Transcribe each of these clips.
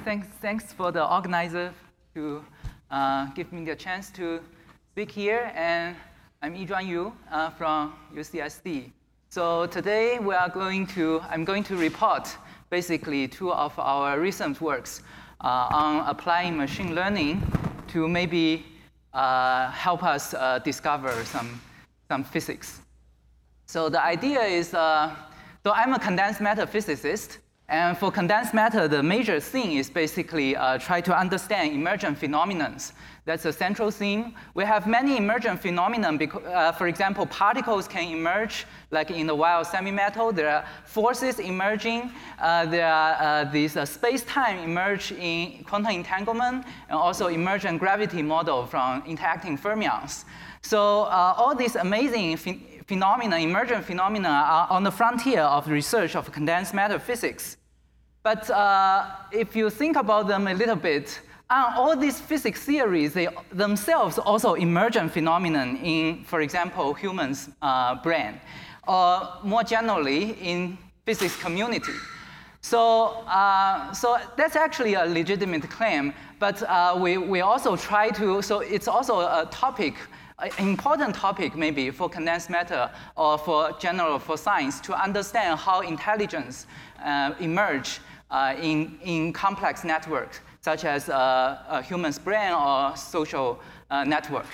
thanks for the organizer to give me the chance to speak here. And I'm Yizhuan Yu from UCSD. So today I'm going to report basically two of our recent works on applying machine learning to maybe help us discover some physics. So the idea is, so I'm a condensed matter physicist. And for condensed matter, the major thing is basically try to understand emergent phenomena. That's a central theme. We have many emergent phenomena. For example, particles can emerge, like in the wild semi-metal. There are forces emerging. There are these space-time emerge in quantum entanglement, and also emergent gravity model from interacting fermions. So all these amazing phenomena, emergent phenomena, are on the frontier of research of condensed matter physics. But if you think about them a little bit, all these physics theories, they themselves also emergent phenomenon in, for example, humans' brain, or more generally in physics community. So that's actually a legitimate claim, but we also try to, so it's also a topic, an important topic maybe for condensed matter or for science to understand how intelligence emerge in complex networks, such as a human's brain or social network.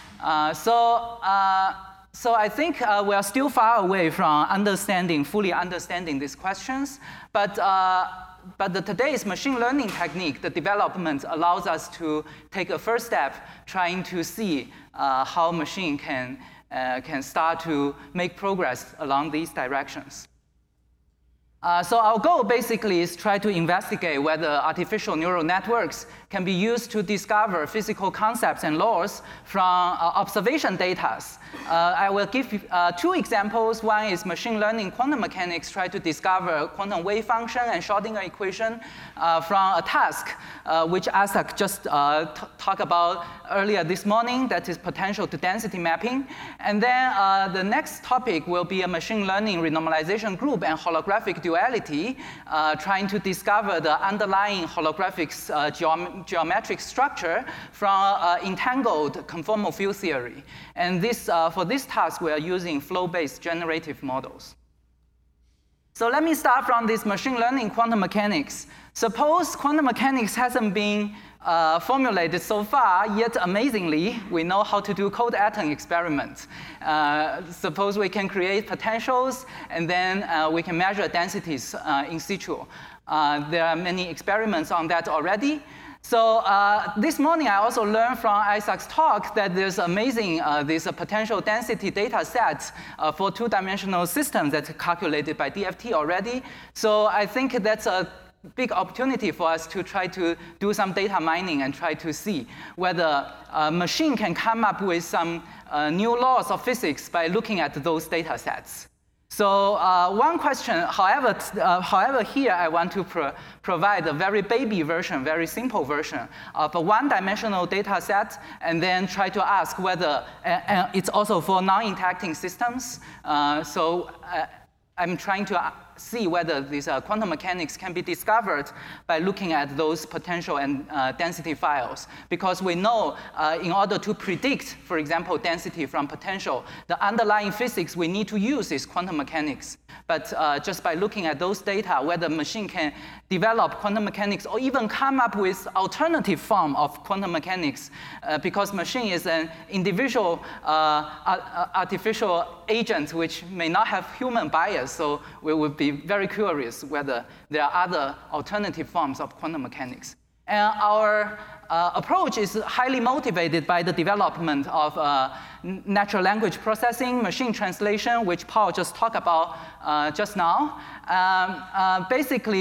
So I think we are still far away from fully understanding these questions, but today's machine learning technique, the development allows us to take a first step trying to see how machine can start to make progress along these directions. So our goal basically is try to investigate whether artificial neural networks can be used to discover physical concepts and laws from observation data. I will give two examples. One is machine learning quantum mechanics try to discover quantum wave function and Schrodinger equation from a task which Isaac just talked about earlier this morning, that is potential to density mapping. And then the next topic will be a machine learning renormalization group and holographic duality, trying to discover the underlying holographic geometric structure from entangled conformal field theory. And for this task, we are using flow-based generative models. So let me start from this machine learning quantum mechanics. Suppose quantum mechanics hasn't been formulated so far, yet amazingly, we know how to do cold atom experiments. Suppose we can create potentials, and then we can measure densities in situ. There are many experiments on that already. So this morning, I also learned from Isaac's talk that there's amazing potential density data sets for two-dimensional systems that's calculated by DFT already. So I think that's a big opportunity for us to try to do some data mining and try to see whether a machine can come up with some new laws of physics by looking at those data sets. So one question, however, here I want to provide a very baby version, very simple version of a one-dimensional data set, and then try to ask whether it's also for non-interacting systems. So I'm trying to see whether these quantum mechanics can be discovered by looking at those potential and density files. Because we know in order to predict, for example, density from potential, the underlying physics we need to use is quantum mechanics. But just by looking at those data, whether machine can develop quantum mechanics or even come up with alternative form of quantum mechanics, because machine is an individual artificial agent which may not have human bias, so we would be very curious whether there are other alternative forms of quantum mechanics. And our approach is highly motivated by the development of natural language processing, machine translation, which Paul just talked about just now. Basically,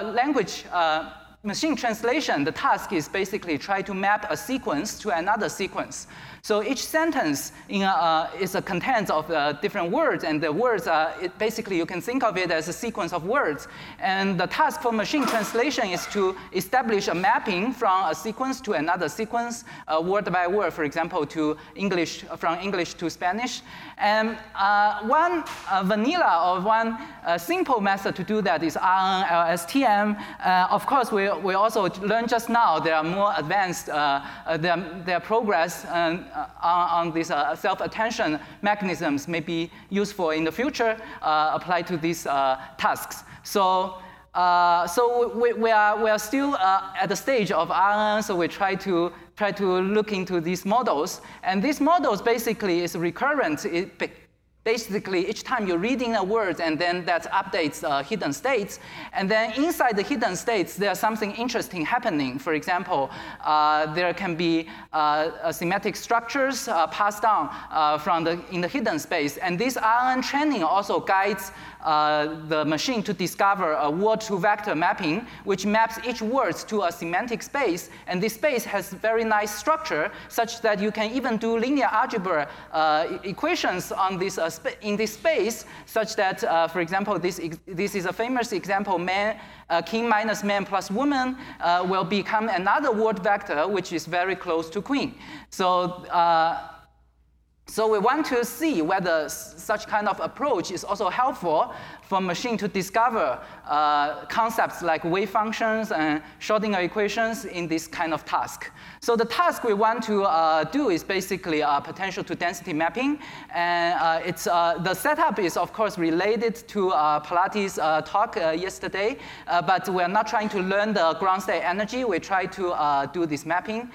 machine translation, the task is basically try to map a sequence to another sequence. So each sentence is a content of different words, and the words basically you can think of it as a sequence of words. And the task for machine translation is to establish a mapping from a sequence to another sequence, word by word, for example, to English, from English to Spanish. And one vanilla or one simple method to do that is RNN-LSTM. Of course, we we also learned just now there are more advanced, their progress on these self-attention mechanisms may be useful in the future, applied to these tasks. So we are still at the stage of RNN, so we try to look into these models. And these models basically is recurrent. Basically, each time you're reading a word, and then that updates hidden states. And then inside the hidden states, there's something interesting happening. For example, there can be semantic structures passed down in the hidden space. And this RNN training also guides the machine to discover a word-to-vector mapping, which maps each word to a semantic space. And this space has very nice structure, such that you can even do linear algebra equations on this in this space, such that, for example, this is a famous example: king minus man plus woman will become another word vector, which is very close to queen. So we want to see whether such kind of approach is also helpful for machine to discover concepts like wave functions and Schrodinger equations in this kind of task. So the task we want to do is basically potential to density mapping. And the setup is, of course, related to Pilates' talk yesterday, but we're not trying to learn the ground state energy. We try to do this mapping.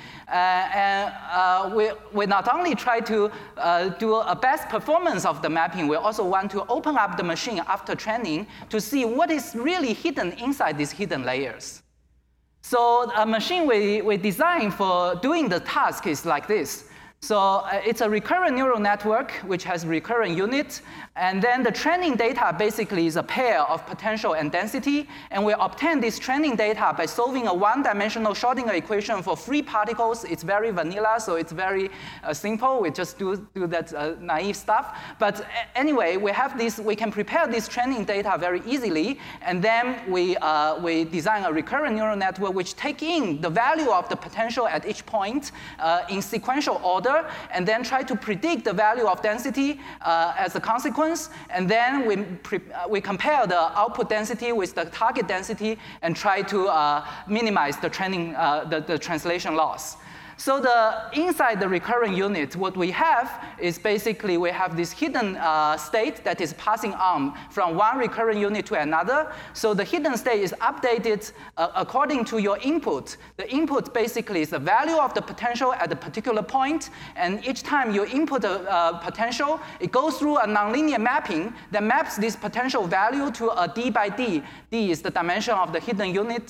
We not only try to do a best performance of the mapping, we also want to open up the machine after training to see what is really hidden inside these hidden layers. So a machine we design for doing the task is like this. So it's a recurrent neural network which has recurrent unit, and then the training data basically is a pair of potential and density, and we obtain this training data by solving a one-dimensional Schrodinger equation for free particles. It's very vanilla, so it's very simple. We just do that naive stuff. But anyway, we can prepare this training data very easily, and then we design a recurrent neural network which take in the value of the potential at each point in sequential order, and then try to predict the value of density as a consequence. And then we compare the output density with the target density and try to minimize the the translation loss. So inside the recurrent unit, what we have is basically we have this hidden state that is passing on from one recurrent unit to another. So the hidden state is updated according to your input. The input basically is the value of the potential at a particular point, and each time you input a potential, it goes through a nonlinear mapping that maps this potential value to a d by d. D is the dimension of the hidden unit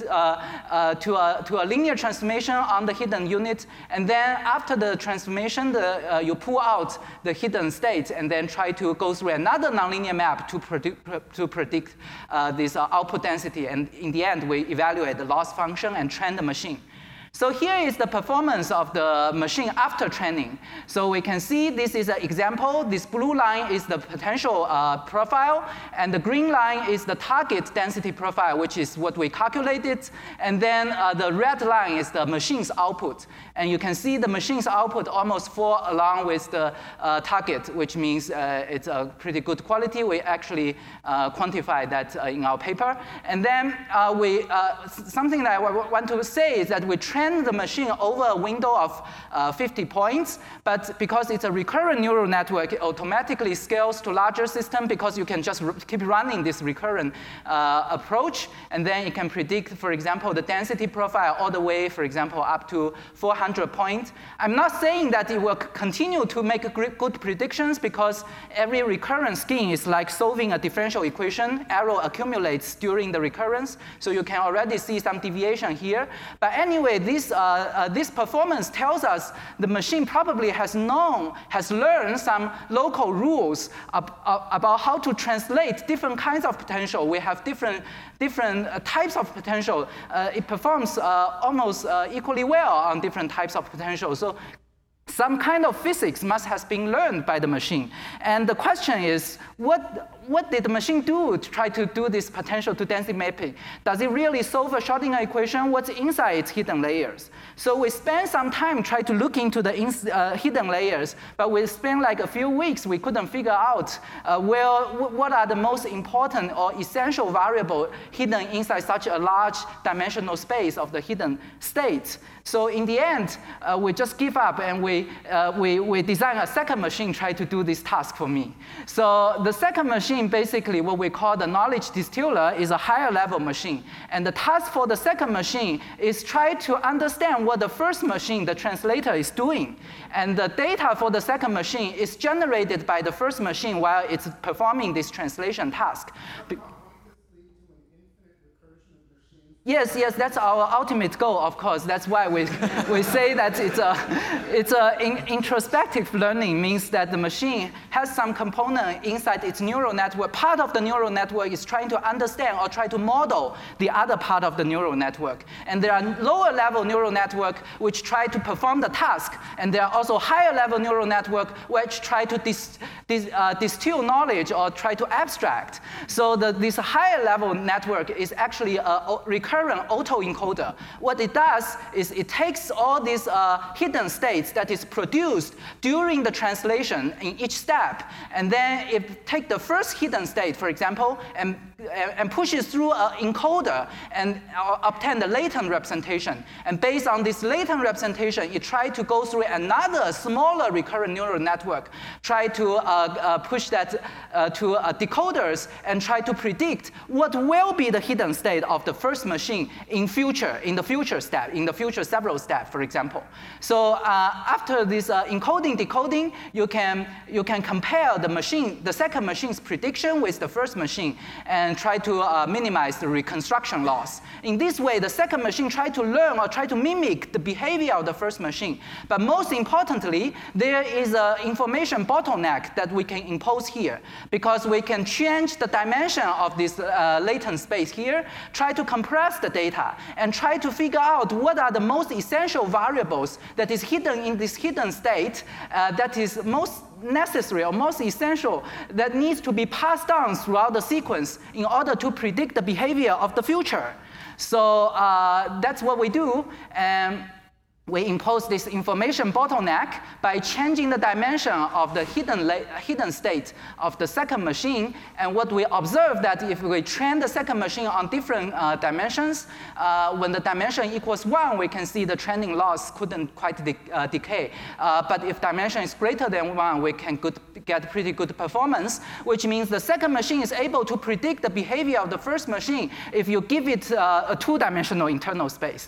to a linear transformation on the hidden unit. And then after the transformation, you pull out the hidden state and then try to go through another nonlinear map to predict this output density. And in the end, we evaluate the loss function and train the machine. So here is the performance of the machine after training. So we can see this is an example. This blue line is the potential profile, and the green line is the target density profile, which is what we calculated. And then the red line is the machine's output. And you can see the machine's output almost fall along with the target, which means it's a pretty good quality. We actually quantify that in our paper. And then something that I want to say is that we train the machine over a window of 50 points, but because it's a recurrent neural network, it automatically scales to larger system because you can just keep running this recurrent approach, and then it can predict, for example, the density profile all the way, for example, up to 400 points. I'm not saying that it will continue to make good predictions because every recurrent scheme is like solving a differential equation. Error accumulates during the recurrence, so you can already see some deviation here. But anyway, this performance tells us the machine probably has learned some local rules about how to translate different kinds of potential. We have different types of potential. It performs almost equally well on different types of potential. So some kind of physics must have been learned by the machine. And the question is, what what did the machine do to try to do this potential to density mapping? Does it really solve a Schrodinger equation? What's inside its hidden layers? So we spent some time trying to look into the hidden layers, but we spent like a few weeks, we couldn't figure out what are the most important or essential variable hidden inside such a large dimensional space of the hidden states. So in the end, we just give up and we design a second machine try to do this task for me. So the second machine, basically what we call the knowledge distiller, is a higher level machine. And the task for the second machine is try to understand what the first machine, the translator, is doing. And the data for the second machine is generated by the first machine while it's performing this translation task. Yes, that's our ultimate goal, of course. That's why we say that it's introspective learning, means that the machine has some component inside its neural network. Part of the neural network is trying to understand or try to model the other part of the neural network. And there are lower level neural network which try to perform the task. And there are also higher level neural network which try to distill knowledge or try to abstract. So this higher level network is actually a recurrent autoencoder. What it does is it takes all these hidden states that is produced during the translation in each step, and then it takes the first hidden state, for example, and pushes through an encoder and obtain the latent representation. And based on this latent representation, it tries to go through another smaller recurrent neural network, try to push that to decoders and try to predict what will be the hidden state of the first machine in the future several steps, for example. So after this encoding, decoding, you can compare the second machine's prediction with the first machine and try to minimize the reconstruction loss. In this way, the second machine tries to learn or try to mimic the behavior of the first machine. But most importantly, there is an information bottleneck that we can impose here, because we can change the dimension of this latent space here, try to compress the data, and try to figure out what are the most essential variables that is hidden in this hidden state that is most necessary or most essential that needs to be passed down throughout the sequence in order to predict the behavior of the future. So that's what we do. And we impose this information bottleneck by changing the dimension of the hidden state of the second machine. And what we observe that if we train the second machine on different dimensions, when the dimension equals 1, we can see the training loss couldn't quite decay. But if dimension is greater than 1, we can get pretty good performance, which means the second machine is able to predict the behavior of the first machine if you give it a 2-dimensional internal space.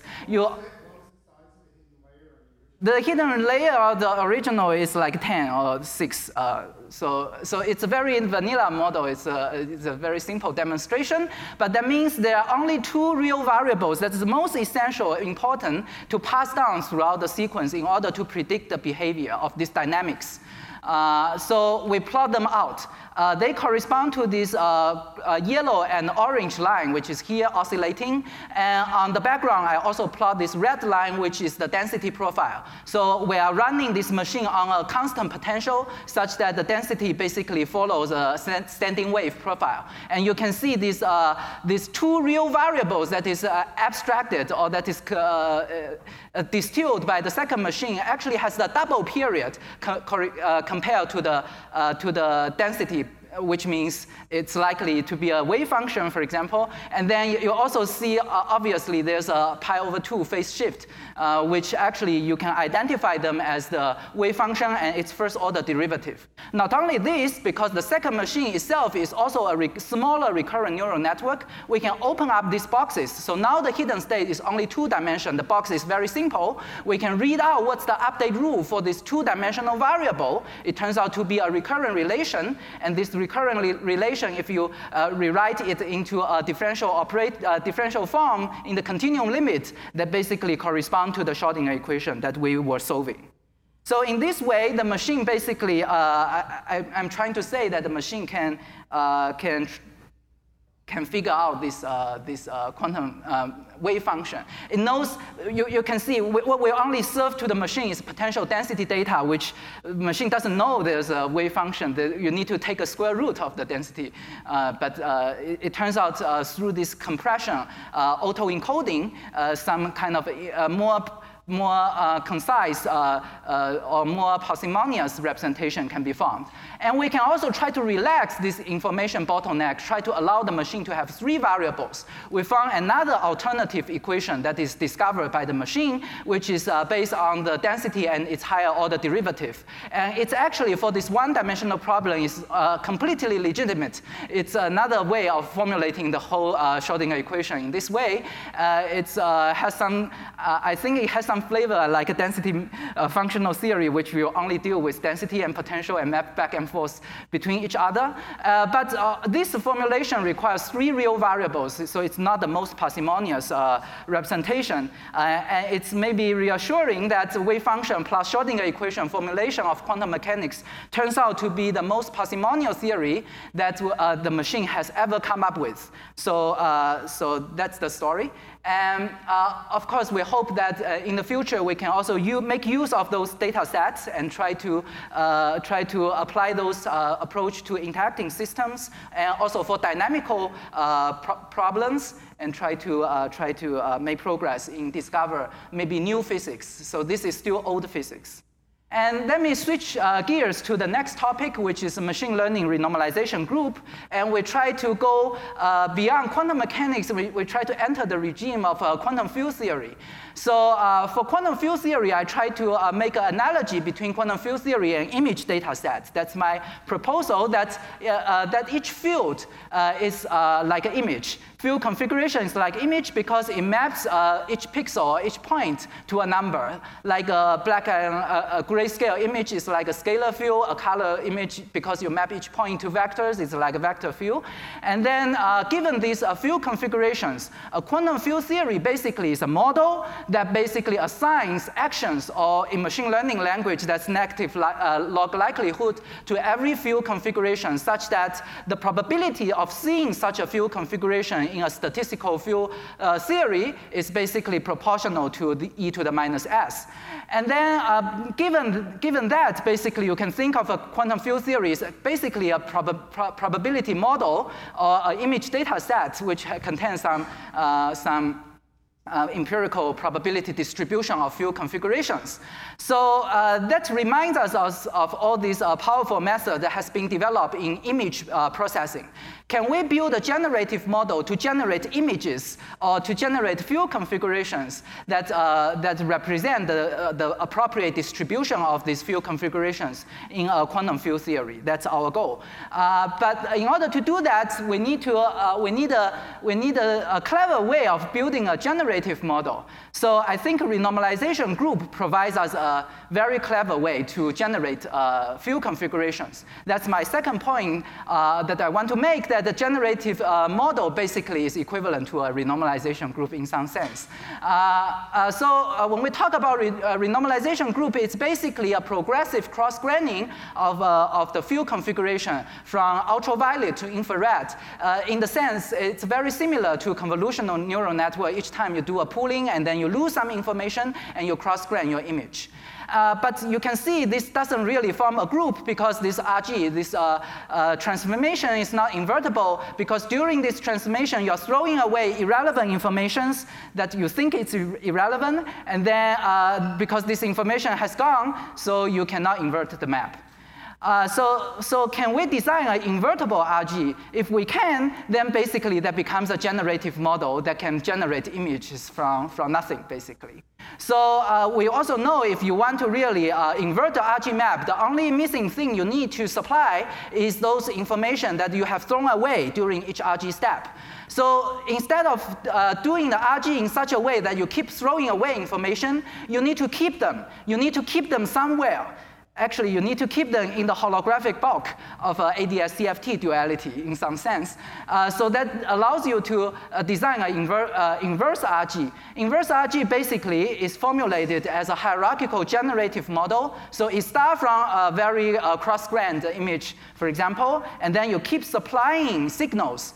The hidden layer of the original is like 10 or 6. So it's a very vanilla model. It's a very simple demonstration. But that means there are only 2 real variables that is the most essential, important to pass down throughout the sequence in order to predict the behavior of these dynamics. So we plot them out. They correspond to this yellow and orange line, which is here oscillating. And on the background, I also plot this red line, which is the density profile. So we are running this machine on a constant potential such that the density basically follows a standing wave profile. And you can see these 2 real variables that is abstracted or that is distilled by the second machine actually has the double period compared to the density, which means it's likely to be a wave function, for example. And then you also see, obviously, there's a pi/2 phase shift, which actually you can identify them as the wave function and its first order derivative. Not only this, because the second machine itself is also a smaller recurrent neural network, we can open up these boxes. So now the hidden state is only 2-dimensional. The box is very simple. We can read out what's the update rule for this 2-dimensional variable. It turns out to be a recurrent relation, and this recurrent relation, if you rewrite it into a differential form in the continuum limit, that basically correspond to the Schrodinger equation that we were solving. So in this way, the machine basically, I'm trying to say that the machine can figure out this quantum, wave function. It knows, you can see what we only serve to the machine is potential density data, which the machine doesn't know there's a wave function. You need to take a square root of the density. But it turns out through this compression, auto-encoding, some kind of more concise or more parsimonious representation can be formed. And we can also try to relax this information bottleneck, try to allow the machine to have 3 variables. We found another alternative equation that is discovered by the machine, which is based on the density and its higher order derivative. And it's actually, for this one-dimensional problem, is completely legitimate. It's another way of formulating the whole Schrodinger equation in this way. It has some, I think it has some flavor like a density functional theory, which will only deal with density and potential and map back and forth between each other. But this formulation requires 3 real variables, so it's not the most parsimonious representation. And it's maybe reassuring that wave function plus Schrodinger equation formulation of quantum mechanics turns out to be the most parsimonious theory that the machine has ever come up with. So that's the story. And of course, we hope that in the future we can also make use of those data sets and try to apply those approach to interacting systems, and also for dynamical problems, and try to make progress in discover maybe new physics. So this is still old physics. And let me switch gears to the next topic, which is a machine learning renormalization group. And we try to go beyond quantum mechanics. We try to enter the regime of quantum field theory. So for quantum field theory, I try to make an analogy between quantum field theory and image data sets. That's my proposal, that each field is like an image. Field configuration is like image because it maps each pixel, each point to a number. Like a black and a grayscale image is like a scalar field. A color image, because you map each point to vectors, is like a vector field. And then given these field configurations, a quantum field theory basically is a model that basically assigns actions, or in machine learning language, that's negative log likelihood to every field configuration, such that the probability of seeing such a field configuration in a statistical field theory is basically proportional to the e to the minus s. And then given that, basically you can think of a quantum field theory as basically a probability model or an image data set which contains some empirical probability distribution of field configurations. So that reminds us of all these powerful methods that has been developed in image processing. Can we build a generative model to generate images or to generate field configurations that represent the appropriate distribution of these field configurations in a quantum field theory? That's our goal. But in order to do that, we need a clever way of building a generative model. So I think a renormalization group provides us a very clever way to generate field configurations. That's my second point that I want to make, that the generative model basically is equivalent to a renormalization group in some sense. So when we talk about renormalization group, it's basically a progressive cross-graining of the field configuration from ultraviolet to infrared. In the sense, it's very similar to convolutional neural network. Each time you do a pooling, and then you lose some information, and you cross-grain your image. But you can see this doesn't really form a group because this RG, this transformation is not invertible, because during this transformation, you're throwing away irrelevant informations that you think it's irrelevant, and then because this information has gone, so you cannot invert the map. So can we design an invertible RG? If we can, then basically that becomes a generative model that can generate images from nothing, basically. So we also know if you want to really invert the RG map, the only missing thing you need to supply is those information that you have thrown away during each RG step. So instead of doing the RG in such a way that you keep throwing away information, you need to keep them. You need to keep them somewhere. actually, you need to keep them in the holographic bulk of ADS-CFT duality in some sense. So that allows you to design an inverse RG. Inverse RG basically is formulated as a hierarchical generative model. So it starts from a very cross-grained image, for example, and then you keep supplying signals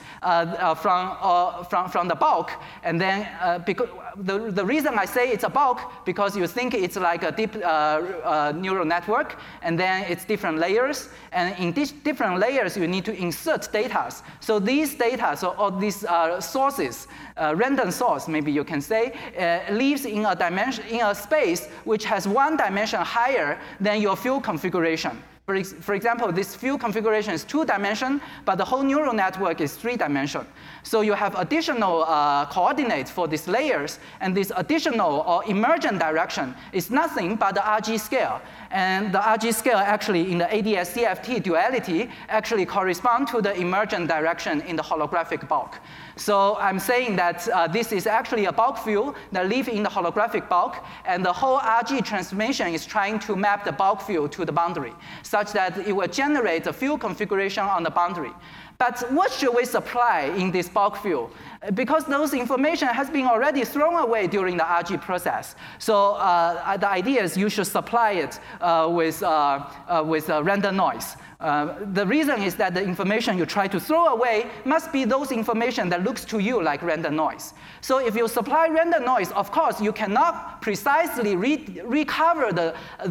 from the bulk. And then because the reason I say it's a bulk, because you think it's like a deep neural network, and then it's different layers. And in these different layers, you need to insert data. So these data, or these sources, random source, maybe you can say, lives in a dimension, in a space which has one dimension higher than your field configuration. For example, this field configuration is 2-dimension, but the whole neural network is 3-dimension. So you have additional coordinates for these layers, and this additional or emergent direction is nothing but the RG scale. And the RG scale actually in the ADS-CFT duality actually correspond to the emergent direction in the holographic bulk. So I'm saying that this is actually a bulk field that lives in the holographic bulk, and the whole RG transformation is trying to map the bulk field to the boundary, such that it will generate a field configuration on the boundary. But what should we supply in this bulk field? Because those information has been already thrown away during the RG process. So the idea is you should supply it with random noise. The reason is that the information you try to throw away must be those information that looks to you like random noise. So if you supply random noise, of course, you cannot precisely recover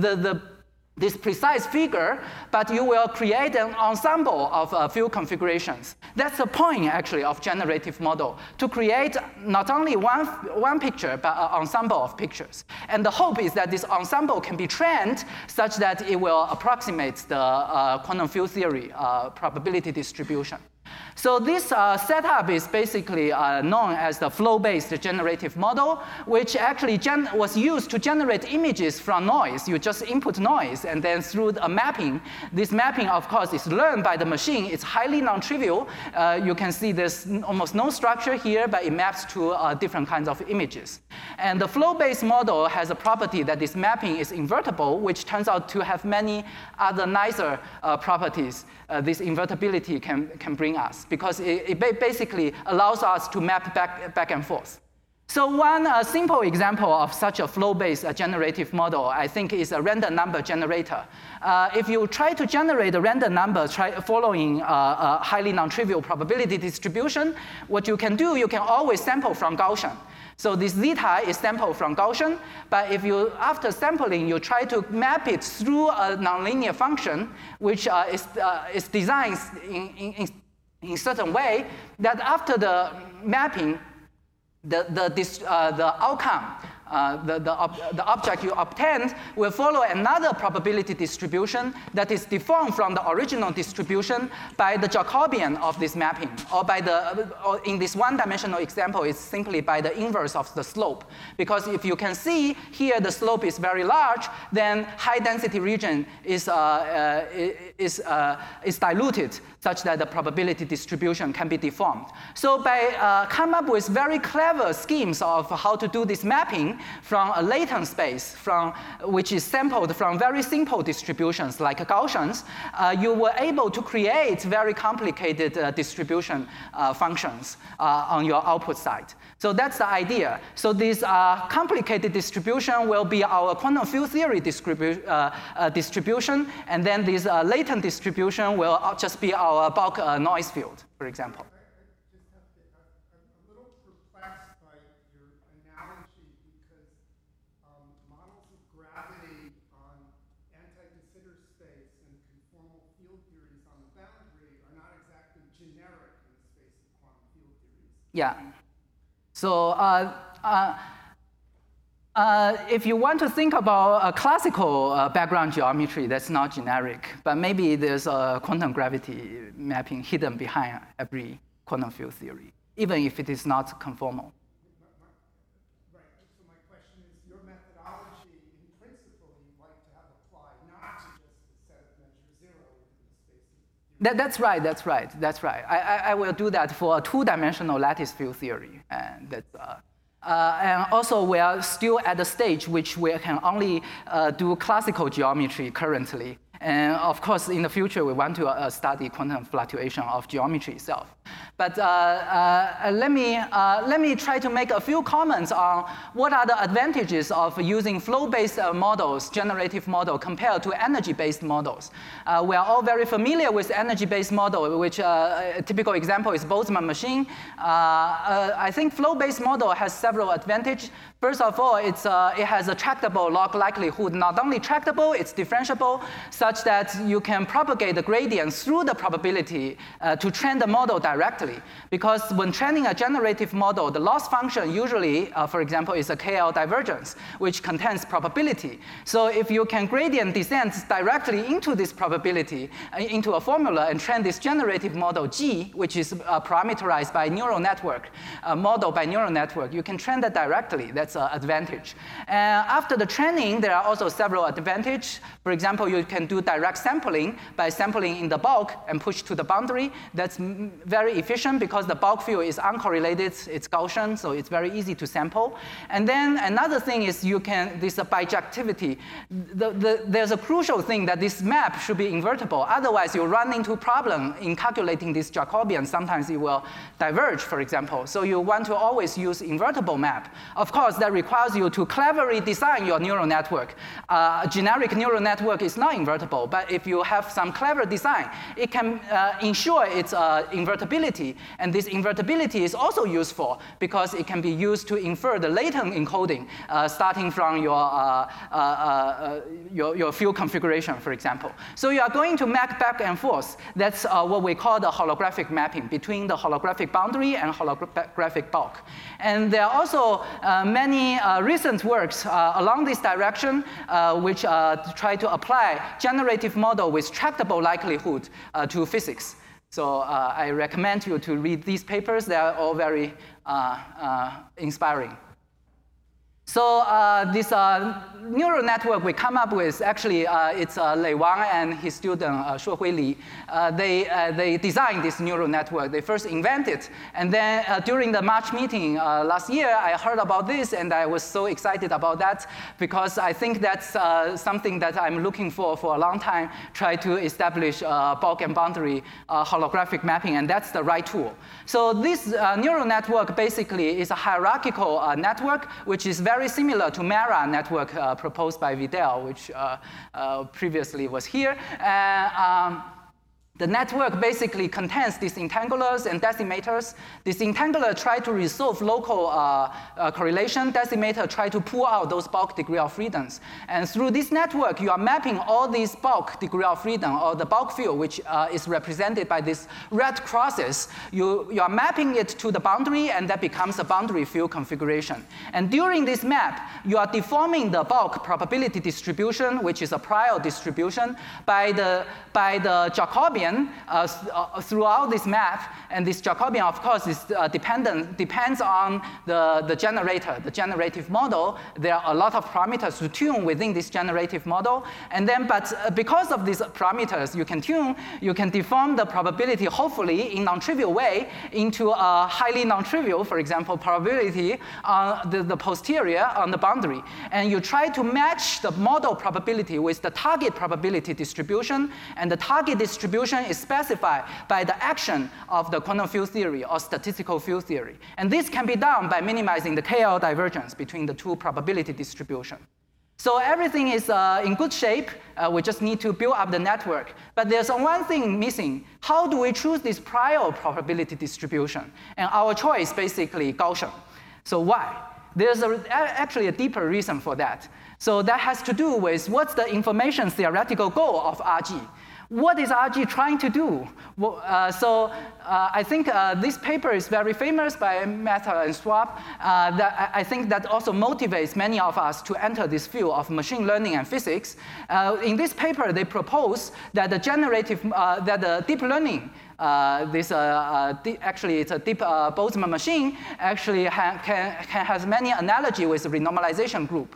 this precise figure, but you will create an ensemble of field configurations. That's the point, actually, of generative model, to create not only one picture, but an ensemble of pictures. And the hope is that this ensemble can be trained such that it will approximate the quantum field theory probability distribution. So this setup is basically known as the flow-based generative model, which actually was used to generate images from noise. You just input noise, and then through a mapping, this mapping, of course, is learned by the machine. It's highly non-trivial. You can see there's almost no structure here, but it maps to different kinds of images. And the flow-based model has a property that this mapping is invertible, which turns out to have many other nicer properties this invertibility can bring us, because it basically allows us to map back and forth. So one simple example of such a flow-based generative model, I think, is a random number generator. If you try to generate a random number following a highly non-trivial probability distribution, what you can do, you can always sample from Gaussian. So this zeta is sampled from Gaussian, but if you, after sampling, you try to map it through a nonlinear function, which is designed in a certain way, that after the mapping, the outcome, the object you obtained will follow another probability distribution that is deformed from the original distribution by the Jacobian of this mapping, or in this one-dimensional example, it's simply by the inverse of the slope. Because if you can see here the slope is very large, then high-density region is diluted such that the probability distribution can be deformed. So by come up with very clever schemes of how to do this mapping from a latent space, which is sampled from very simple distributions like Gaussians, you were able to create very complicated distribution functions on your output side. So that's the idea. So this complicated distribution will be our quantum field theory distribution, and then this latent distribution will just be our bulk noise field, for example. Yeah. So if you want to think about a classical background geometry, that's not generic, but maybe there's a quantum gravity mapping hidden behind every quantum field theory, even if it is not conformal. Right. So my question is, your methodology, in principle, you'd like to have applied not to just the set of measure zero within the space. That's right. I will do that for a two-dimensional lattice field theory, and that's. And also, we are still at the stage which we can only do classical geometry currently. And of course, in the future, we want to study quantum fluctuation of geometry itself. But let me try to make a few comments on what are the advantages of using flow-based models, generative model, compared to energy-based models. We are all very familiar with energy-based model, which a typical example is Boltzmann machine. I think flow-based model has several advantages. First of all, it has a tractable log likelihood. Not only tractable, it's differentiable, such that you can propagate the gradients through the probability to train the model directly. Because when training a generative model, the loss function usually, for example, is a KL divergence, which contains probability. So if you can gradient descend directly into this probability, into a formula, and train this generative model G, which is parameterized by neural network, model by neural network, you can train that directly. That's an advantage. After the training, there are also several advantages. For example, you can do direct sampling by sampling in the bulk and push to the boundary. That's very efficient because the bulk field is uncorrelated, it's Gaussian, so it's very easy to sample. And then another thing is this bijectivity. There's a crucial thing that this map should be invertible. Otherwise, you run into a problem in calculating this Jacobian. Sometimes it will diverge, for example. So you want to always use invertible map. Of course, that requires you to cleverly design your neural network. A generic neural network is not invertible, but if you have some clever design, it can ensure its invertibility. And this invertibility is also useful because it can be used to infer the latent encoding starting from your field configuration, for example. So you are going to map back and forth. That's what we call the holographic mapping between the holographic boundary and holographic bulk. And there are also many recent works along this direction which try to apply generative model with tractable likelihood to physics. So I recommend you to read these papers. They are all very inspiring. So this neural network we come up with, actually, it's Lei Wang and his student Shuhui Li. They designed this neural network. They first invented it. And then during the March meeting last year, I heard about this, and I was so excited about that because I think that's something that I'm looking for a long time, try to establish bulk and boundary holographic mapping, and that's the right tool. So this neural network basically is a hierarchical network, which is very similar to Mara network proposed by Vidal, which previously was here. The network basically contains these entangulers and decimators. This entangler try to resolve local correlation. Decimator try to pull out those bulk degree of freedoms. And through this network, you are mapping all these bulk degree of freedom, or the bulk field, which is represented by these red crosses. You are mapping it to the boundary, and that becomes a boundary field configuration. And during this map, you are deforming the bulk probability distribution, which is a prior distribution, by the Jacobian throughout this map, and this Jacobian, of course, is depends on the generator, the generative model. There are a lot of parameters to tune within this generative model, and then, but because of these parameters you can tune, you can deform the probability, hopefully in non-trivial way, into a highly non-trivial, for example, probability on the posterior on the boundary, and you try to match the model probability with the target probability distribution, and the target distribution is specified by the action of the quantum field theory or statistical field theory. And this can be done by minimizing the KL divergence between the two probability distribution. So everything is in good shape. We just need to build up the network. But there's one thing missing. How do we choose this prior probability distribution? And our choice basically Gaussian. So why? There's actually a deeper reason for that. So that has to do with what's the information theoretical goal of RG. What is RG trying to do? Well, I think this paper is very famous by Mehta and Schwab. I think that also motivates many of us to enter this field of machine learning and physics. In this paper, they propose that the deep learning, actually it's a deep Boltzmann machine, actually has many analogy with the renormalization group.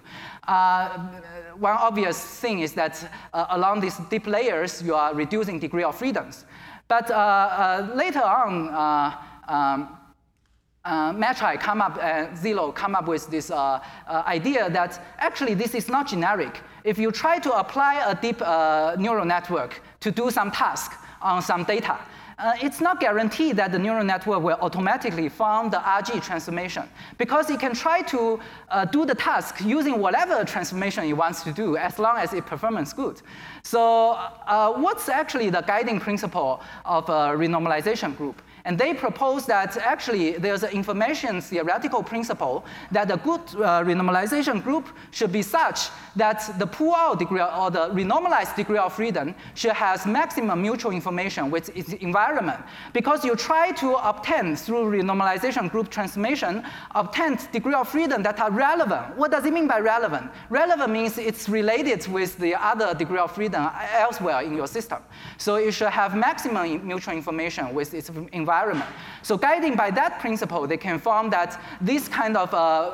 One obvious thing is that along these deep layers, you are reducing degree of freedoms. But later on, Matrai Zilo come up with this idea that actually this is not generic. If you try to apply a deep neural network to do some task on some data, it's not guaranteed that the neural network will automatically find the RG transformation, because it can try to do the task using whatever transformation it wants to do as long as its performance good. So what's actually the guiding principle of a renormalization group? And they propose that actually there's an information theoretical principle that a good renormalization group should be such that the pull-out degree or the renormalized degree of freedom should have maximum mutual information with its environment. Because you try to obtain, through renormalization group transformation, obtain degree of freedom that are relevant. What does it mean by relevant? Relevant means it's related with the other degree of freedom elsewhere in your system. So it should have maximum mutual information with its environment. So guiding by that principle, they can form that this kind of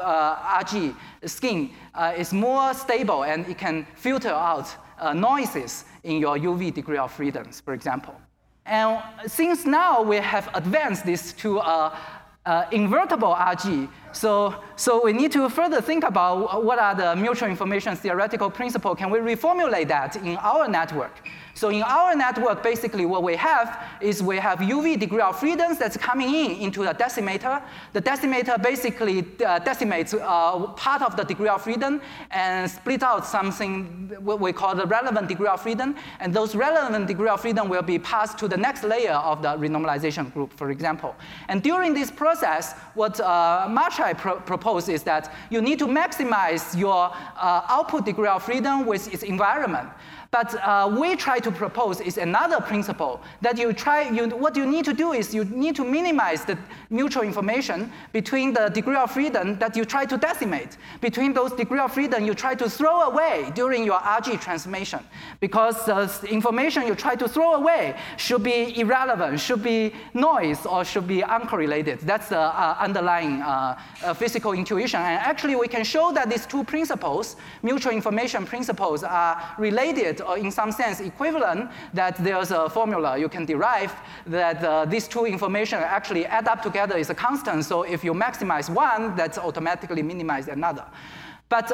RG scheme is more stable and it can filter out noises in your UV degree of freedoms, for example. And since now we have advanced this to invertible RG, so we need to further think about what are the mutual information theoretical principles. Can we reformulate that in our network? So in our network, basically what we have is we have UV degree of freedoms that's coming into the decimator. The decimator basically decimates part of the degree of freedom and split out something what we call the relevant degree of freedom. And those relevant degree of freedom will be passed to the next layer of the renormalization group, for example. And during this process, what Matrai proposed is that you need to maximize your output degree of freedom with its environment. But we try to propose is another principle that what you need to do is you need to minimize the mutual information between the degree of freedom that you try to decimate, between those degree of freedom you try to throw away during your RG transformation. Because the information you try to throw away should be irrelevant, should be noise, or should be uncorrelated. That's the underlying physical intuition. And actually we can show that these two principles, mutual information principles, are related or in some sense equivalent, that there's a formula you can derive that these two information actually add up together is a constant. So if you maximize one, that's automatically minimize another. But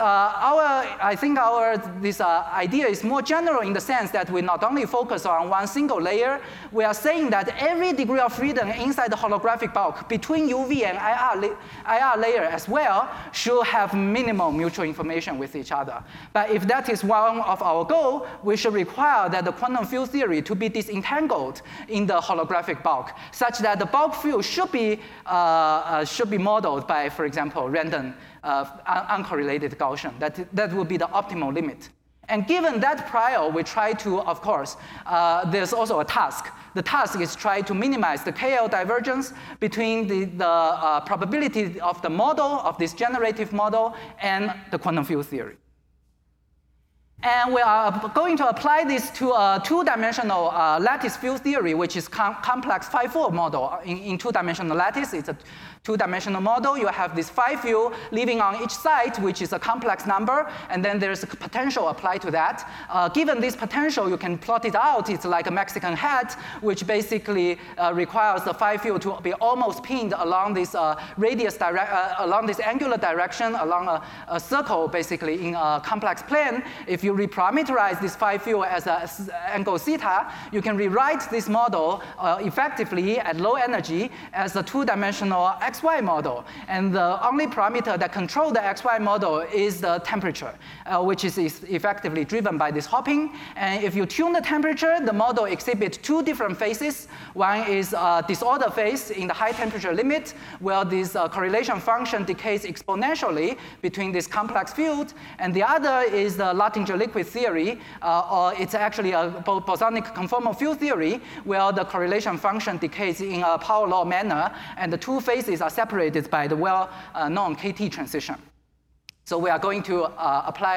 I think this idea is more general in the sense that we not only focus on one single layer, we are saying that every degree of freedom inside the holographic bulk between UV and IR layer as well should have minimal mutual information with each other. But if that is one of our goal, we should require that the quantum field theory to be disentangled in the holographic bulk, such that the bulk field should be modeled by, for example, random uncorrelated Gaussian. That would be the optimal limit. And given that prior, we try to, of course, there's also a task. The task is try to minimize the KL divergence between the probability of the model, of this generative model, and the quantum field theory. And we are going to apply this to a two-dimensional lattice field theory, which is complex phi-4 model. In two-dimensional lattice, it's a two-dimensional model. You have this phi field living on each side, which is a complex number, and then there's a potential applied to that. Given this potential, you can plot it out. It's like a Mexican hat, which basically requires the phi field to be almost pinned along this along this angular direction, along a circle, basically in a complex plane. If you reparameterize this phi field as an angle theta, you can rewrite this model effectively at low energy as a two-dimensional XY model. And the only parameter that controls the XY model is the temperature, which is effectively driven by this hopping. And if you tune the temperature, the model exhibits two different phases. One is a disorder phase in the high temperature limit, where this correlation function decays exponentially between this complex field. And the other is the Luttinger liquid theory, or it's actually a bosonic conformal field theory, where the correlation function decays in a power law manner, and the two phases are separated by the well-known KT transition. So we are going to apply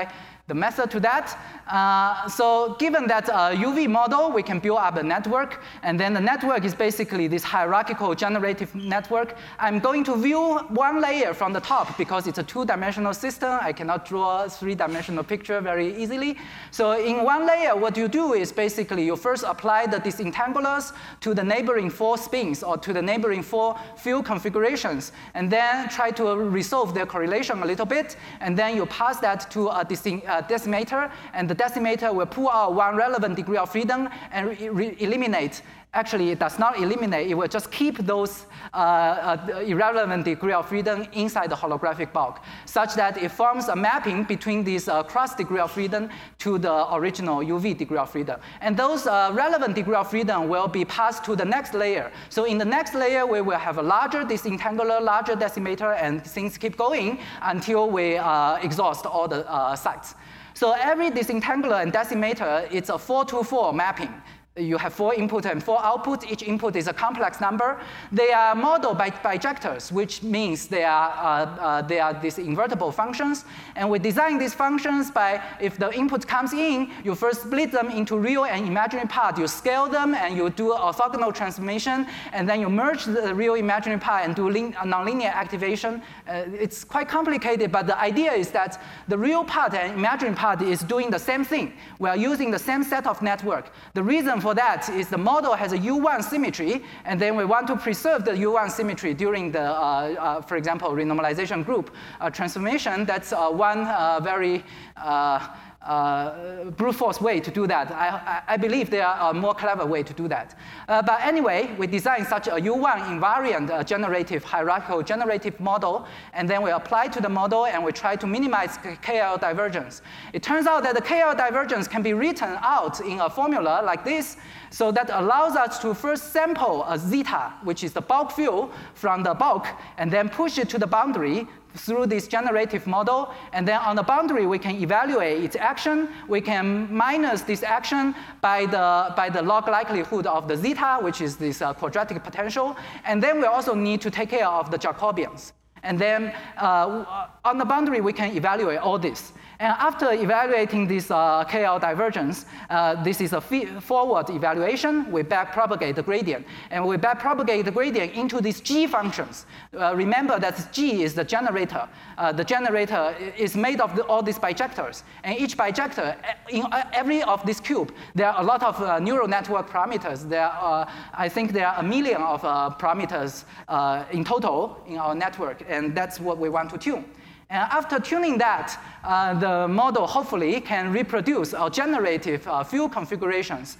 the method to that. So given that UV model, we can build up a network, and then the network is basically this hierarchical generative network. I'm going to view one layer from the top because it's a two-dimensional system. I cannot draw a three-dimensional picture very easily. So in one layer, what you do is basically you first apply the disentanglers to the neighboring 4 spins or to the neighboring 4 field configurations, and then try to resolve their correlation a little bit, and then you pass that to a decimator, and the decimator will pull out one relevant degree of freedom and eliminate. Actually, it does not eliminate, it will just keep those irrelevant degree of freedom inside the holographic bulk, such that it forms a mapping between this cross degree of freedom to the original UV degree of freedom. And those relevant degree of freedom will be passed to the next layer. So in the next layer, we will have a larger disentangler, larger decimator, and things keep going until we exhaust all the sites. So every disentangler and decimator, it's a 4-to-4 mapping. You have 4 input and 4 output. Each input is a complex number. They are modeled by bijectors, which means they are these invertible functions. And we design these functions by, if the input comes in, you first split them into real and imaginary part. You scale them, and you do orthogonal transformation, and then you merge the real imaginary part and do nonlinear activation. It's quite complicated, but the idea is that the real part and imaginary part is doing the same thing. We are using the same set of network. The reason for that is the model has a U1 symmetry, and then we want to preserve the U1 symmetry during the, for example, renormalization group transformation. That's one very brute force way to do that. I believe there are a more clever way to do that. But anyway, we designed such a U1 invariant generative, hierarchical generative model, and then we apply to the model, and we try to minimize KL divergence. It turns out that the KL divergence can be written out in a formula like this, so that allows us to first sample a zeta, which is the bulk field from the bulk, and then push it to the boundary through this generative model, and then on the boundary we can evaluate its action. We can minus this action by the log likelihood of the zeta, which is this quadratic potential, and then we also need to take care of the Jacobians. And then on the boundary we can evaluate all this. And after evaluating this KL divergence, this is a forward evaluation. We backpropagate the gradient. And we backpropagate the gradient into these G functions. Remember that G is the generator. The generator is made of all these bijectors. And each bijector, in every of this cube, there are a lot of neural network parameters. I think there are 1 million of parameters in total in our network. And that's what we want to tune. And after tuning that, the model hopefully can reproduce our generative field configurations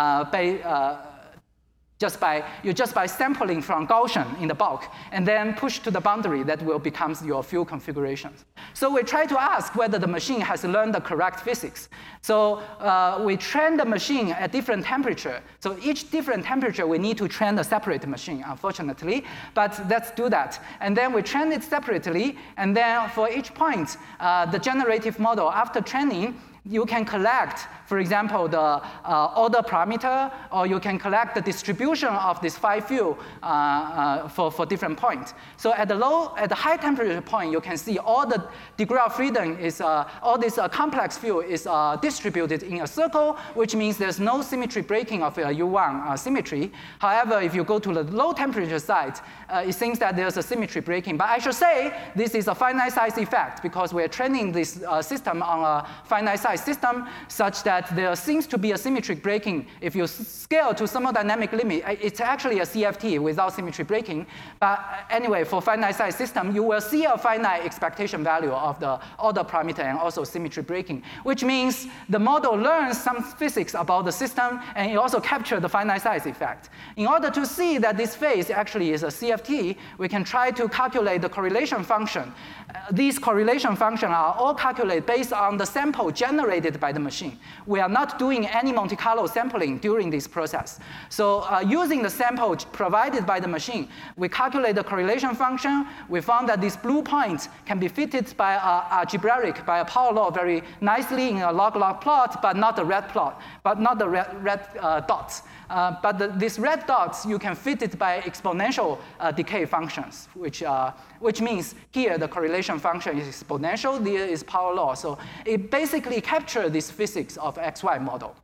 just by sampling from Gaussian in the bulk, and then push to the boundary that will become your field configurations. So we try to ask whether the machine has learned the correct physics. So we train the machine at different temperature. So each different temperature, we need to train a separate machine, unfortunately, but let's do that. And then we train it separately, and then for each point, the generative model, after training, you can collect, for example, the order parameter, or you can collect the distribution of this phi field for different points. So at the high temperature point, you can see all the degree of freedom is, all this complex field is distributed in a circle, which means there's no symmetry breaking of U1 symmetry. However, if you go to the low temperature side, it seems that there's a symmetry breaking. But I should say, this is a finite size effect, because we're training this system on a finite size system such that there seems to be a symmetric breaking. If you scale to thermodynamic limit, it's actually a CFT without symmetry breaking. But anyway, for finite size system, you will see a finite expectation value of the order parameter and also symmetry breaking, which means the model learns some physics about the system, and it also captures the finite size effect. In order to see that this phase actually is a CFT, we can try to calculate the correlation function. These correlation functions are all calculated based on the sample generated generated by the machine. We are not doing any Monte Carlo sampling during this process. So using the sample provided by the machine, we calculate the correlation function. We found that this blue point can be fitted by algebraic, by a power law very nicely in a log-log plot, but not the red plot, but not the red dots. But these red dots, you can fit it by exponential decay functions, which means here the correlation function is exponential, there is power law. So it basically captures this physics of XY model.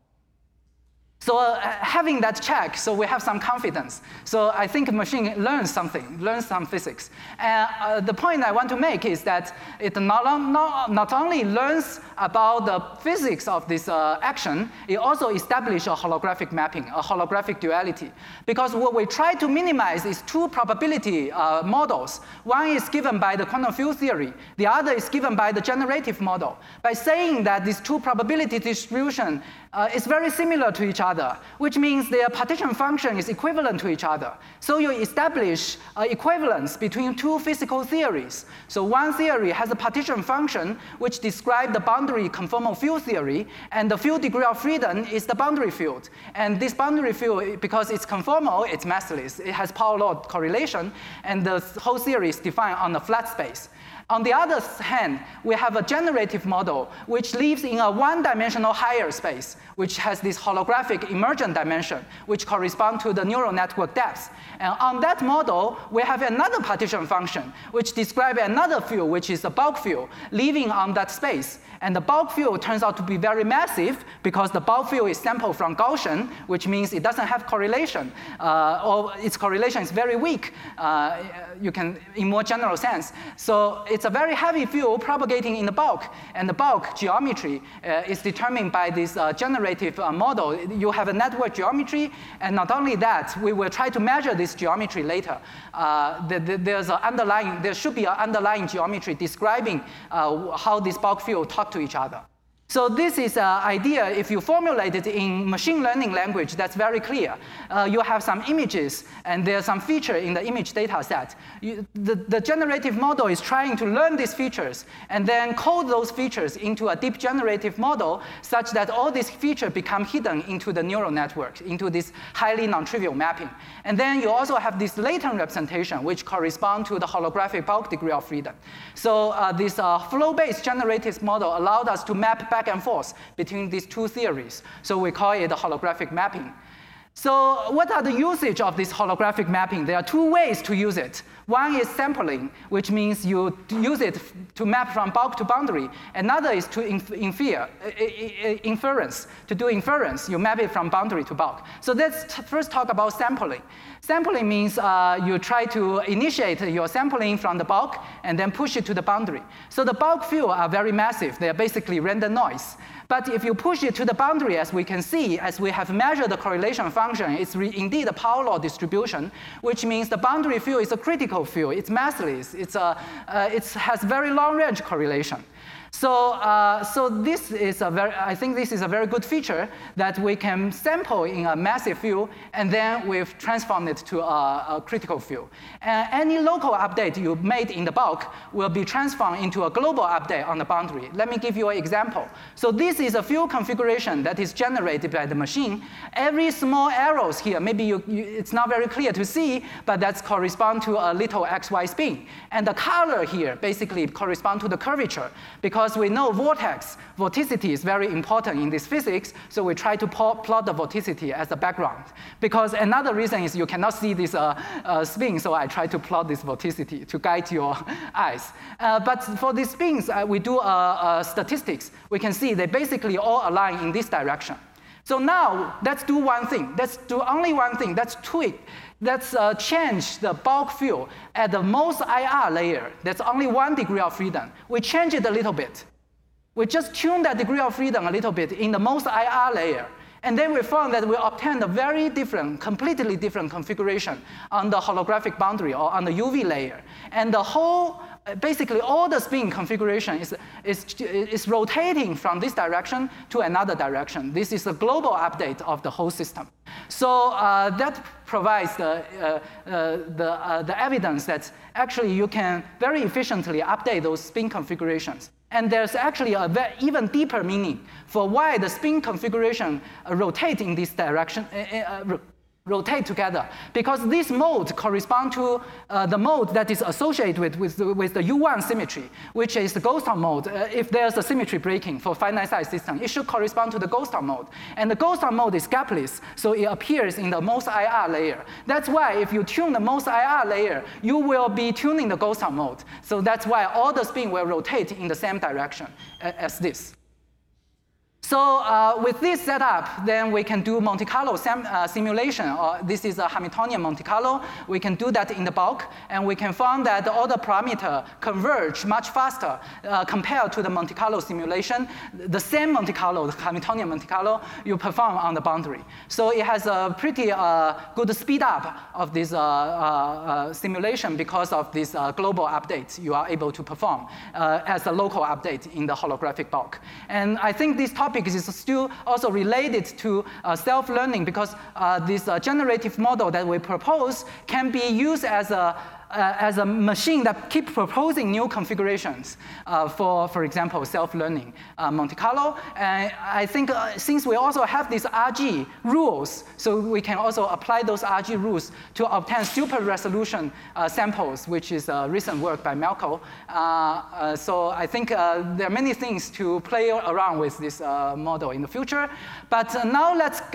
So having that check, so we have some confidence. So I think machine learns something, learns some physics. And the point I want to make is that it not only learns about the physics of this action, it also establishes a holographic mapping, a holographic duality. Because what we try to minimize is two probability models. One is given by the quantum field theory. The other is given by the generative model. By saying that these two probability distribution is very similar to each other, which means their partition function is equivalent to each other. So you establish equivalence between two physical theories. So one theory has a partition function which describes the boundary conformal field theory, and the field degree of freedom is the boundary field. And this boundary field, because it's conformal, it's massless. It has power law correlation, and the whole theory is defined on a flat space. On the other hand, we have a generative model which lives in a one-dimensional higher space, which has this holographic emergent dimension, which corresponds to the neural network depth. And on that model, we have another partition function, which describes another field, which is a bulk field, living on that space. And the bulk field turns out to be very massive because the bulk field is sampled from Gaussian, which means it doesn't have correlation, or its correlation is very weak, you can, in more general sense. So it's a very heavy field propagating in the bulk, and the bulk geometry is determined by this generative model. You have a network geometry, and not only that, we will try to measure this geometry later. There should be an underlying geometry describing how this bulk field talk to each other. So this is an idea, if you formulate it in machine learning language, that's very clear. You have some images, and there's some feature in the image data set. The generative model is trying to learn these features, and then code those features into a deep generative model, such that all these features become hidden into the neural network, into this highly non-trivial mapping. And then you also have this latent representation, which corresponds to the holographic bulk degree of freedom. So this flow-based generative model allowed us to map back and forth between these two theories. So we call it a holographic mapping. So what are the usage of this holographic mapping? There are two ways to use it. One is sampling, which means you use it to map from bulk to boundary. Another is to inference. To do inference, you map it from boundary to bulk. So let's first talk about sampling. Sampling means you try to initiate your sampling from the bulk and then push it to the boundary. So the bulk fields are very massive. They are basically random noise. But if you push it to the boundary, as we can see, as we have measured the correlation function, it's indeed a power law distribution, which means the boundary field is a critical field. It's massless. It has very long-range correlation. So this is I think this is a very good feature that we can sample in a massive field, and then we've transformed it to a critical field. And any local update you made in the bulk will be transformed into a global update on the boundary. Let me give you an example. So this is a field configuration that is generated by the machine. Every small arrows here, maybe it's not very clear to see, but that corresponds to a little XY spin. And the color here basically corresponds to the curvature, because we know vorticity is very important in this physics, so we try to plot the vorticity as a background. Because another reason is you cannot see this spin, so I try to plot this vorticity to guide your eyes. But for these spins, we do statistics. We can see they basically all align in this direction. So now, let's do one thing. Let's do only one thing. Let's tweak. Let's change the bulk field at the most IR layer. That's only 1 degree of freedom. We change it a little bit. We just tune that degree of freedom a little bit in the most IR layer. And then we found that we obtained a very different, completely different configuration on the holographic boundary or on the UV layer. And the whole, basically all the spin configuration is rotating from this direction to another direction. This is a global update of the whole system. So that provides the evidence that actually you can very efficiently update those spin configurations And there's actually a even deeper meaning for why the spin configuration rotate in this direction, rotate together, because this mode corresponds to the mode that is associated with the U1 symmetry, which is the ghost town mode. If there's a symmetry breaking for finite size system, it should correspond to the ghost town mode. And the ghost town mode is gapless, so it appears in the most IR layer. That's why if you tune the most IR layer, you will be tuning the ghost town mode. So that's why all the spin will rotate in the same direction as this. So with this setup, then we can do Monte Carlo simulation. This is a Hamiltonian Monte Carlo. We can do that in the bulk, and we can find that all the parameters converge much faster compared to the Monte Carlo simulation. The same Monte Carlo, the Hamiltonian Monte Carlo, you perform on the boundary. So it has a pretty good speed up of this simulation because of this global updates you are able to perform as a local update in the holographic bulk. And I think this topic is still also related to self-learning, because this generative model that we propose can be used as a machine that keeps proposing new configurations for example, self-learning Monte Carlo. And I think since we also have these RG rules, so we can also apply those RG rules to obtain super resolution samples, which is recent work by Malko. So I think there are many things to play around with this model in the future. But now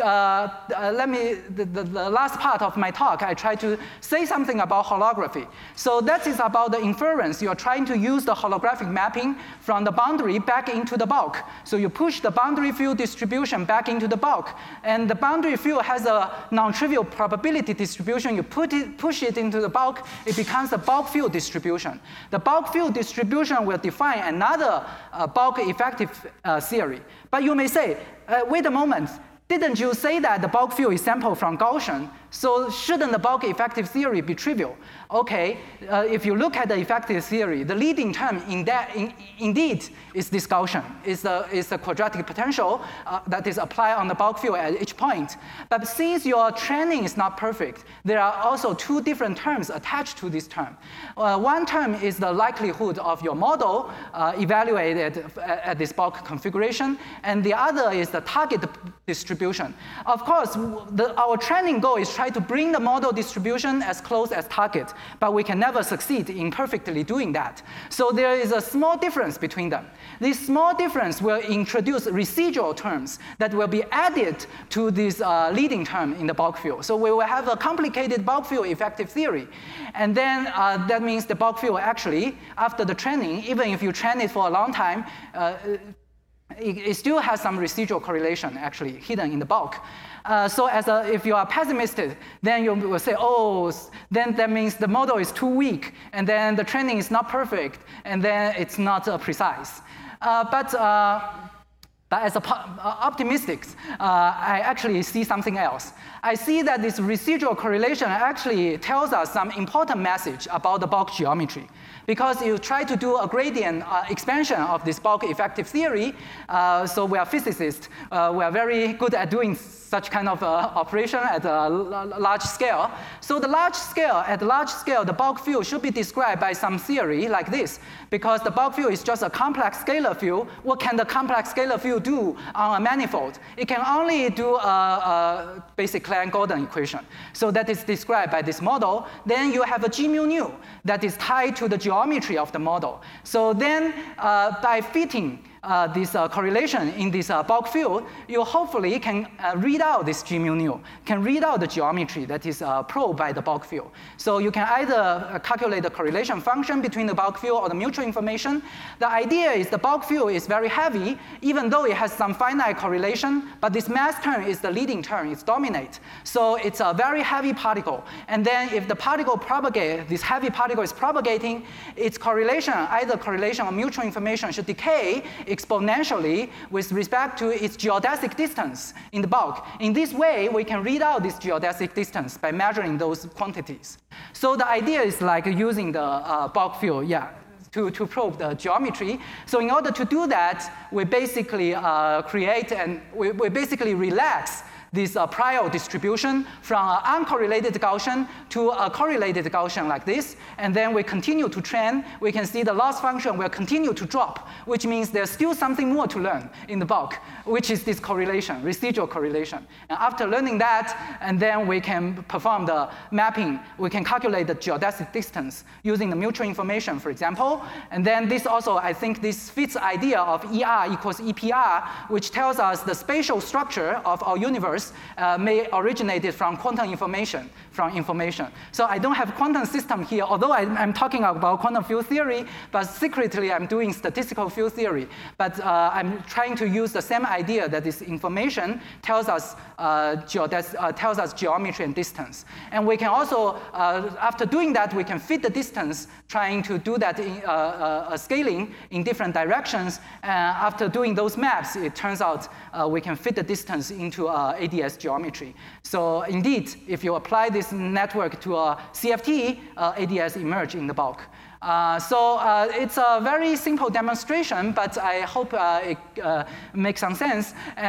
the last part of my talk, I try to say something about holography. So that is about the inference. You are trying to use the holographic mapping from the boundary back into the bulk. So you push the boundary field distribution back into the bulk. And the boundary field has a non-trivial probability distribution. You push it into the bulk, it becomes a bulk field distribution. The bulk field distribution will define another bulk effective theory. But you may say, wait a moment, didn't you say that the bulk field is sampled from Gaussian? So shouldn't the bulk effective theory be trivial? Okay, if you look at the effective theory, the leading term indeed is this Gaussian. It's the quadratic potential that is applied on the bulk field at each point. But since your training is not perfect, there are also two different terms attached to this term. One term is the likelihood of your model evaluated at this bulk configuration, and the other is the target distribution. Of course, our training goal is try to bring the model distribution as close as target, but we can never succeed in perfectly doing that. So there is a small difference between them. This small difference will introduce residual terms that will be added to this leading term in the bulk field. So we will have a complicated bulk field effective theory. And then that means the bulk field actually, after the training, even if you train it for a long time, it still has some residual correlation actually hidden in the bulk. So if you are pessimistic, then you will say, oh, then that means the model is too weak, and then the training is not perfect, and then it's not precise. But as optimistic, I actually see something else. I see that this residual correlation actually tells us some important message about the bulk geometry. Because you try to do a gradient expansion of this bulk effective theory, so we are physicists, we are very good at doing such kind of operation at a large scale. So at the large scale, the bulk field should be described by some theory like this. Because the bulk field is just a complex scalar field, what can the complex scalar field do on a manifold? It can only do a basic Klein-Gordon equation. So that is described by this model. Then you have a G mu nu that is tied to the geometry of the model. So then by fitting this correlation in this bulk field, you hopefully can read out this G mu nu, can read out the geometry that is probed by the bulk field. So you can either calculate the correlation function between the bulk field or the mutual information. The idea is the bulk field is very heavy, even though it has some finite correlation, but this mass term is the leading term, it's dominate. So it's a very heavy particle. And then if the particle propagates, this heavy particle is propagating, its correlation, either correlation or mutual information should decay exponentially with respect to its geodesic distance in the bulk. In this way, we can read out this geodesic distance by measuring those quantities. So the idea is like using the bulk field, to probe the geometry. So in order to do that, we basically create and we basically relax this prior distribution from an uncorrelated Gaussian to a correlated Gaussian like this, and then we continue to train, we can see the loss function will continue to drop, which means there's still something more to learn in the bulk, which is this correlation, residual correlation. And after learning that, and then we can perform the mapping, we can calculate the geodesic distance using the mutual information, for example. And then this also, I think this fits the idea of ER equals EPR, which tells us the spatial structure of our universe may originate from quantum information, So I don't have quantum system here, although I'm talking about quantum field theory, but secretly I'm doing statistical field theory. But I'm trying to use the same idea that this information tells us geometry and distance. And we can also, after doing that, we can fit the distance, trying to do that in scaling in different directions. After doing those maps, it turns out we can fit the distance into ADS geometry. So indeed, if you apply this network to a CFT, ADS emerge in the bulk. It's a very simple demonstration, but I hope it makes some sense.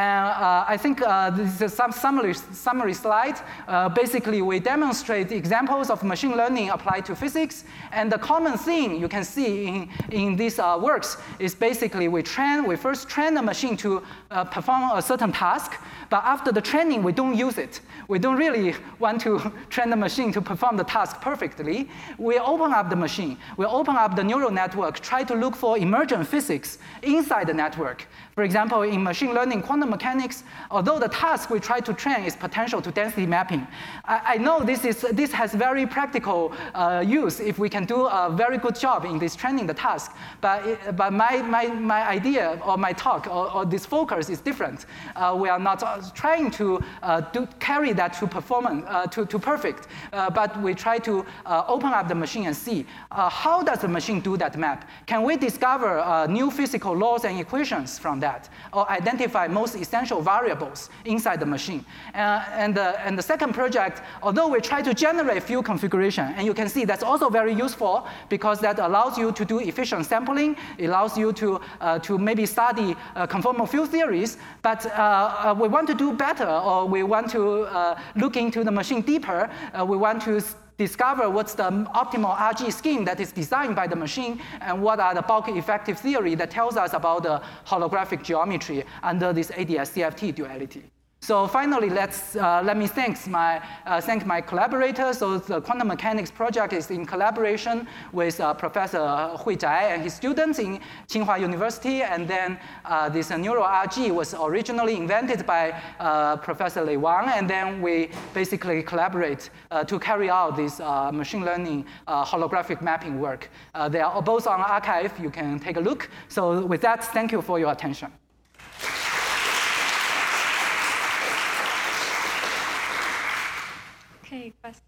I think this is some summary slide. Basically, we demonstrate examples of machine learning applied to physics. And the common thing you can see in these works is basically we first train the machine to perform a certain task. But after the training, we don't use it. We don't really want to train the machine to perform the task perfectly. We open up the machine. We open up the neural network, try to look for emergent physics inside the network. For example, in machine learning, quantum mechanics, although the task we try to train is potential to density mapping, I know this has very practical use if we can do a very good job in this training the task. But my idea or my talk or this focus is different. We are not trying to carry that to performance to perfect, but we try to open up the machine and see how does the machine do that map? Can we discover new physical laws and equations from that, or identify most essential variables inside the machine? And the second project, although we try to generate field configuration, and you can see that's also very useful because that allows you to do efficient sampling, it allows you to maybe study conformal field theories, but we want to do better, or we want to look into the machine deeper. We want to discover what's the optimal RG scheme that is designed by the machine, and what are the bulk effective theory that tells us about the holographic geometry under this ADS-CFT duality. So finally, let me thank my collaborators. So the quantum mechanics project is in collaboration with Professor Hui Zhai and his students in Tsinghua University. And then this neural RG was originally invented by Professor Lei Wang. And then we basically collaborate to carry out this machine learning holographic mapping work. They are both on arXiv. You can take a look. So with that, thank you for your attention. Okay, question.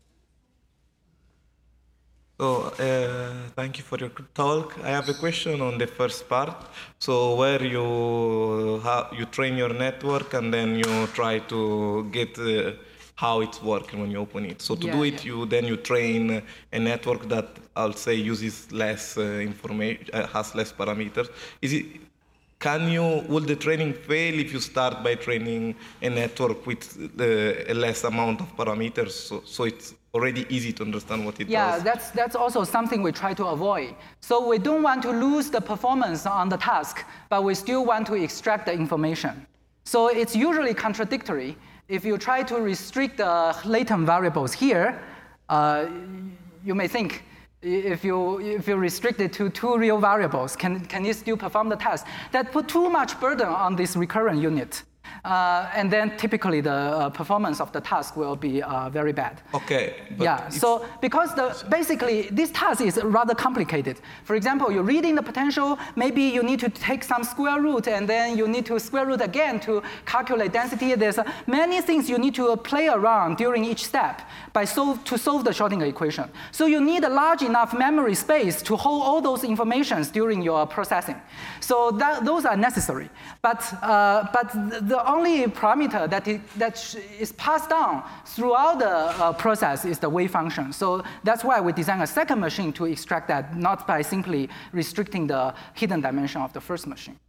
So thank you for your talk. I have a question on the first part. So where you train your network and then you try to get how it's working when you open it. So to do it, then you train a network that I'll say uses less information, has less parameters. Will the training fail if you start by training a network with a less amount of parameters, so it's already easy to understand what it does? Yeah, that's also something we try to avoid. So we don't want to lose the performance on the task, but we still want to extract the information. So it's usually contradictory. If you try to restrict the latent variables here, you may think, if you restrict it to 2 real variables, can you still perform the task? That put too much burden on this recurrent unit. And then typically the performance of the task will be very bad. Okay. Yeah, so because basically this task is rather complicated. For example, you're reading the potential, maybe you need to take some square root, and then you need to square root again to calculate density. There's many things you need to play around during each step to solve the Schrodinger equation. So you need a large enough memory space to hold all those informations during your processing. So those are necessary. But the only parameter that is passed down throughout the process is the wave function. So that's why we design a second machine to extract that, not by simply restricting the hidden dimension of the first machine.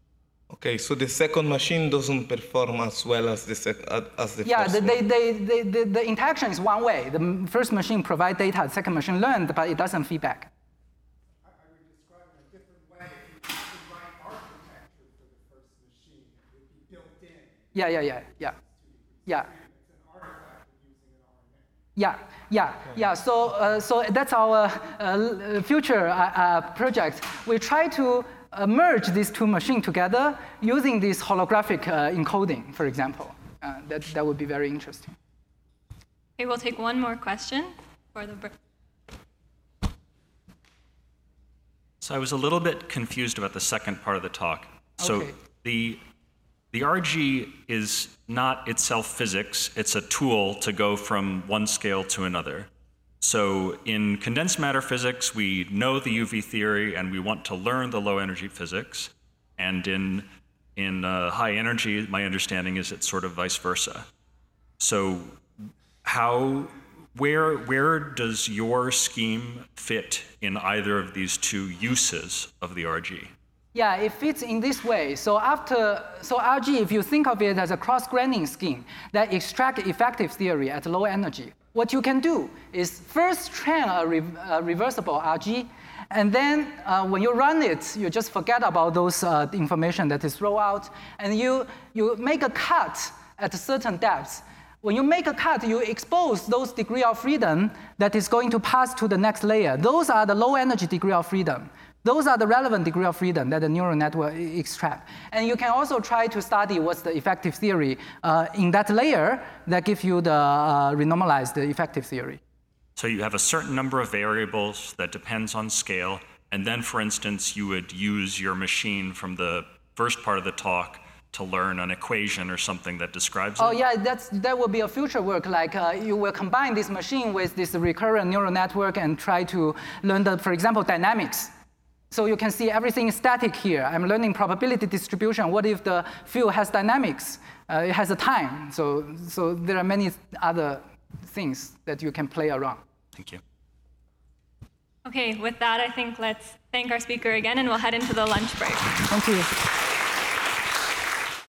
Okay, so the second machine doesn't perform as well as the Yeah, first one. the interaction is one way. The first machine provides data, the second machine learned, but it doesn't feedback. I would describe it a different way. If you have the right architecture for the first machine, it would be built in. Yeah. It's an artifact of using an RNA. Yeah. So that's our future project. We try to merge these two machines together using this holographic encoding, for example. That would be very interesting. Okay, we'll take one more question for the break. So I was a little bit confused about the second part of the talk. So Okay. the RG is not itself physics, it's a tool to go from one scale to another. So in condensed matter physics, we know the UV theory and we want to learn the low energy physics. And in high energy, my understanding is it's sort of vice versa. So where does your scheme fit in either of these two uses of the RG? Yeah, it fits in this way. So RG, if you think of it as a cross-graining scheme that extracts effective theory at low energy, what you can do is first train a reversible RG, and then when you run it, you just forget about those information that is thrown out, and you make a cut at certain depths. When you make a cut, you expose those degree of freedom that is going to pass to the next layer. Those are the low energy degree of freedom. Those are the relevant degree of freedom that the neural network extracts. And you can also try to study what's the effective theory in that layer that gives you the renormalized effective theory. So you have a certain number of variables that depends on scale, and then, for instance, you would use your machine from the first part of the talk to learn an equation or something that describes it? Oh yeah, that will be a future work. Like you will combine this machine with this recurrent neural network and try to learn for example, dynamics. So you can see everything is static here. I'm learning probability distribution. What if the field has dynamics? It has a time. So there are many other things that you can play around. Thank you. Okay, with that, I think let's thank our speaker again, and we'll head into the lunch break. Thank you.